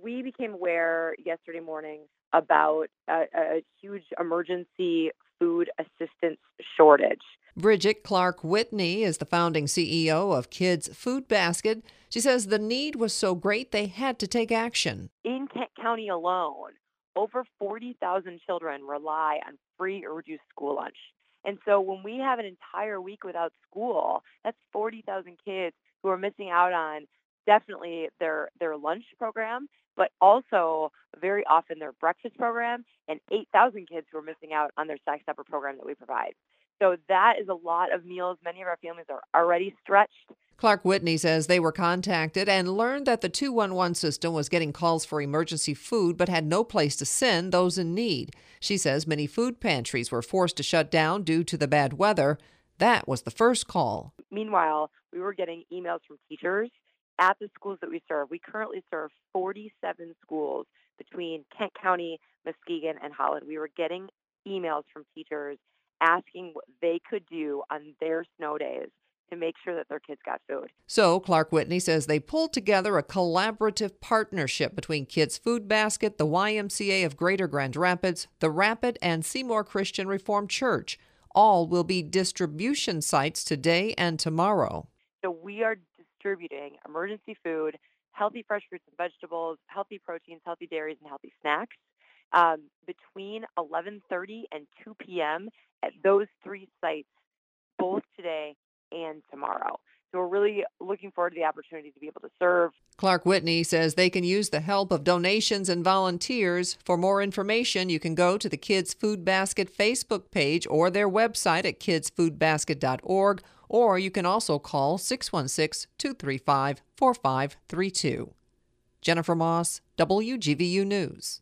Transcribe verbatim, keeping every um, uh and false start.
we became aware yesterday morning about a, a huge emergency food assistance shortage. Bridget Clark Whitney is the founding C E O of Kids Food Basket. She says the need was so great they had to take action. In Kent County alone, over forty thousand children rely on free or reduced school lunch. And so when we have an entire week without school, that's forty thousand kids who are missing out on definitely their, their lunch program, but also very often their breakfast program, and eight thousand kids who are missing out on their snack supper program that we provide. So that is a lot of meals. Many of our families are already stretched. Clark Whitney says they were contacted and learned that the two one one system was getting calls for emergency food but had no place to send those in need. She says many food pantries were forced to shut down due to the bad weather. That was the first call. Meanwhile, we were getting emails from teachers at the schools that we serve. We currently serve forty-seven schools between Kent County, Muskegon, and Holland. We were getting emails from teachers asking what they could do on their snow days to make sure that their kids got food. So Clark Whitney says they pulled together a collaborative partnership between Kids Food Basket, the Y M C A of Greater Grand Rapids, the Rapid, and Seymour Christian Reformed Church. All will be distribution sites today and tomorrow. So we are distributing emergency food, healthy fresh fruits and vegetables, healthy proteins, healthy dairies, and healthy snacks um, between eleven thirty and two p.m. at those three sites, both today and tomorrow. So we're really looking forward to the opportunity to be able to serve. Clark Whitney says they can use the help of donations and volunteers. For more information, you can go to the Kids Food Basket Facebook page or their website at kids food basket dot org, or you can also call six one six, two three five, four five three two. Jennifer Moss, W G V U News.